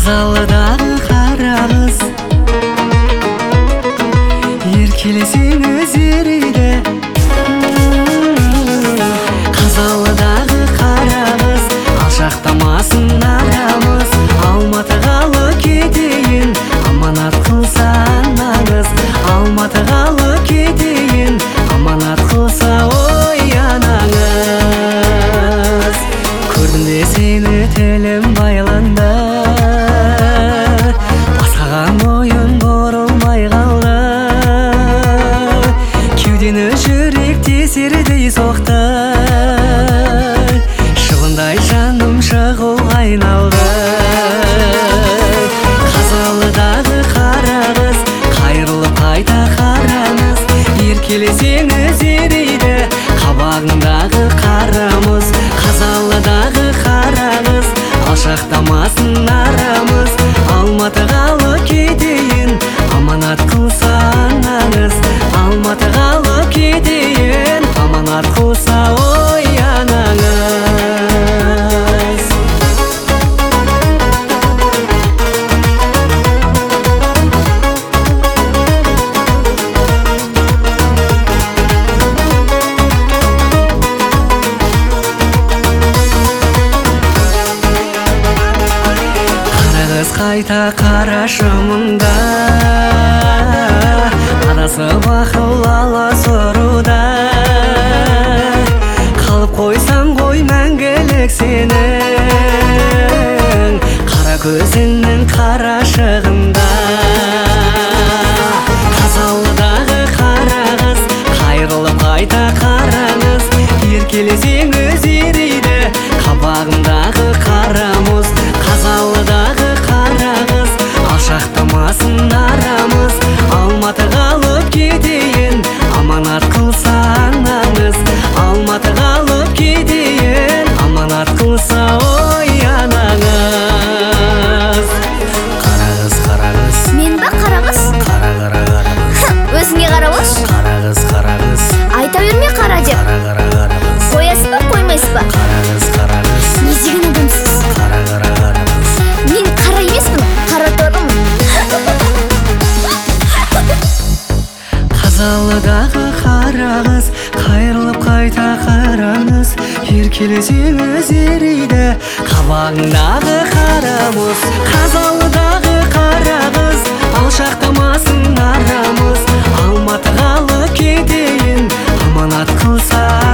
Қазалыдағы қарағыз еркелесең өзерейді. Қазалыдағы қарағыз алшақтамасын арамыз. Алматыға кетейін аманат қылсан аңыз. Алматыға кетейін аманат қылса ой анаңыз. Көрдім де сені тілім байланды, басқаға мойын бұрылмай қалды. Кеудені жүрек тесердей соқты, шыбындай жаным шығуға айналды. Қазалыдағы қарағыз қайрылып қайта қараңыз. Еркелесең өзерейді қабағыңдағы қарамыз. Қазалыдағы қарағыз алшақтамасын арамыз. Алматыға кетейін аманат қылсан аңыз. Алматыға кетейін аманат қылса ой анаңыз. Қарағыз қайта қарашы мұнда, адасып ақыл сұруда. Қалып қойсам ғой мәңгілік сенің қара көзіңнің қарашығында. Қазалыдағы қарағыз қайрылып қайта қараңыз. Еркелесең өзерейді қабағымдағы қарамыз. Қазалыдағы қарағыз алшақтамасын арамыз. Алматыға кетейін аманат қылсан аңыз. Алматыға кетейін аманат қылса ой анаңыз. Қарағыз қарағыз Мен ба қарағыз? қара қарағыз. Өзіңе қарап алшы. Қарағыз қарағыз Айта берме қара деп. қара қарағыз. Қоясыз ба қоймайсыз ба? Қарағыз қарағыз Не деген адамсыз? қара қарағыз. Мен қара емеспін, қара торымын. Қазалыдағы қарағыз қайрылып қайта қараңыз. Еркелесең өзерейді қабағыңдағы қарамыз. Қазалыдағы қарағыз алшақтамасын арамыз. Алматыға кетейін аманат қылса